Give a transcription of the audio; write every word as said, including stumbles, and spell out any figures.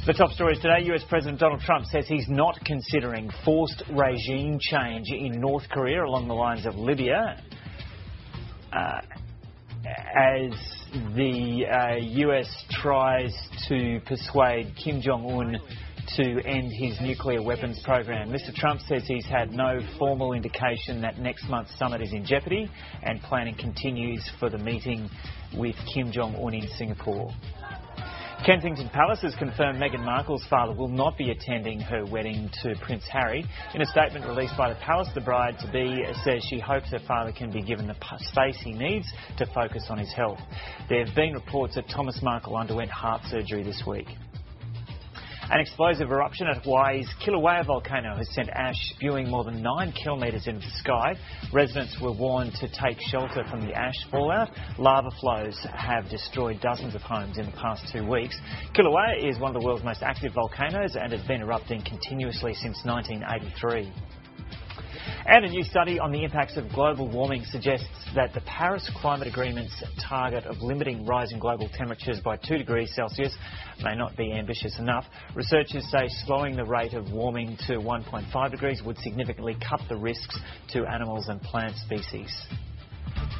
The top stories today, U S President Donald Trump says he's not considering forced regime change in North Korea along the lines of Libya, uh, as the uh, U S tries to persuade Kim Jong-un to end his nuclear weapons program. Mister Trump says he's had no formal indication that next month's summit is in jeopardy, and planning continues for the meeting with Kim Jong-un in Singapore. Kensington Palace has confirmed Meghan Markle's father will not be attending her wedding to Prince Harry. In a statement released by the palace, the bride-to-be says she hopes her father can be given the space he needs to focus on his health. There have been reports that Thomas Markle underwent heart surgery this week. An explosive eruption at Hawaii's Kilauea volcano has sent ash spewing more than nine kilometres into the sky. Residents were warned to take shelter from the ash fallout. Lava flows have destroyed dozens of homes in the past two weeks. Kilauea is one of the world's most active volcanoes and has been erupting continuously since nineteen eighty-three. And a new study on the impacts of global warming suggests that the Paris Climate Agreement's target of limiting rising global temperatures by two degrees Celsius may not be ambitious enough. Researchers say slowing the rate of warming to one point five degrees would significantly cut the risks to animals and plant species.